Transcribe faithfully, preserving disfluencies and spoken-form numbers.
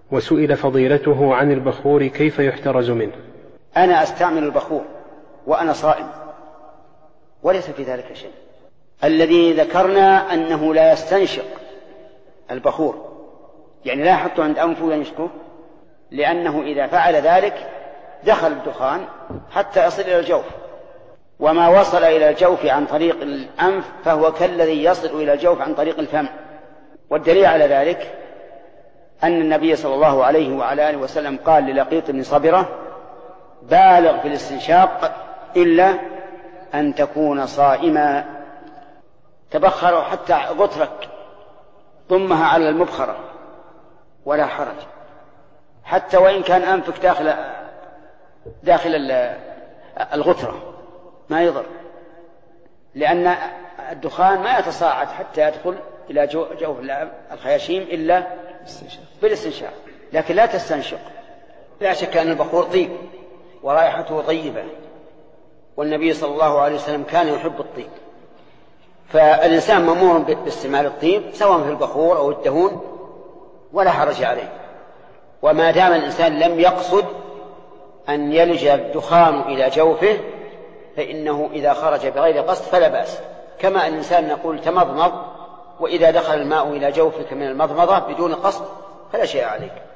وسئل فضيلته عن البخور كيف يحترز منه. أنا أستعمل البخور وأنا صائم وليس في ذلك شيء. الذي ذكرنا أنه لا يستنشق البخور، يعني لا يحطه عند أنفه وينشقه، لأنه إذا فعل ذلك دخل الدخان حتى يصل إلى الجوف، وما وصل إلى الجوف عن طريق الأنف فهو كالذي يصل إلى الجوف عن طريق الفم. والدليل على ذلك أن النبي صلى الله عليه وعلى آله وسلم قال للقيط بن صبرة: بالغ في الاستنشاق إلا أن تكون صائما. تبخر حتى غترك ضمها على المبخرة ولا حرج، حتى وإن كان أنفك داخل داخل الغترة ما يضر، لأن الدخان ما يتصاعد حتى يدخل إلى جوف الخياشيم إلا بالاستنشاق. لكن لا تستنشق. لا شك أن البخور طيب ورائحته طيبة، والنبي صلى الله عليه وسلم كان يحب الطيب، فالإنسان مأمور باستعمال الطيب سواء في البخور أو الدهون ولا حرج عليه، وما دام الإنسان لم يقصد أن يلج الدخان إلى جوفه فإنه إذا خرج بغير قصد فلا بأس. كما الإنسان نقول تمضمض وإذا دخل الماء إلى جوفك من المضمضة بدون قصد فلا شيء عليك.